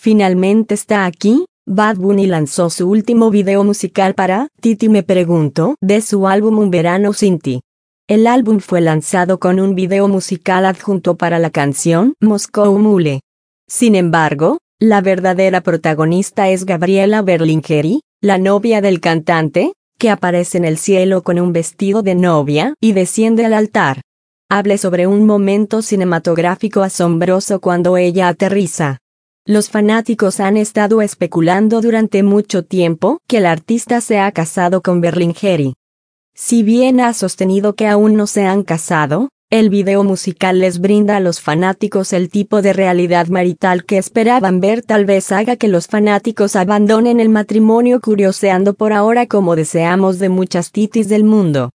Finalmente está aquí. Bad Bunny lanzó su último video musical para Titi Me Pregunto de su álbum Un Verano Sin Ti. El álbum fue lanzado con un video musical adjunto para la canción Moscow Mule. Sin embargo, la verdadera protagonista es Gabriela Berlingeri, la novia del cantante, que aparece en el cielo con un vestido de novia y desciende al altar. Habla sobre un momento cinematográfico asombroso cuando ella aterriza. Los fanáticos han estado especulando durante mucho tiempo que el artista se ha casado con Berlingeri. Si bien ha sostenido que aún no se han casado, el video musical les brinda a los fanáticos el tipo de realidad marital que esperaban ver. Tal vez haga que los fanáticos abandonen el matrimonio curioseando por ahora como deseamos de muchas titis del mundo.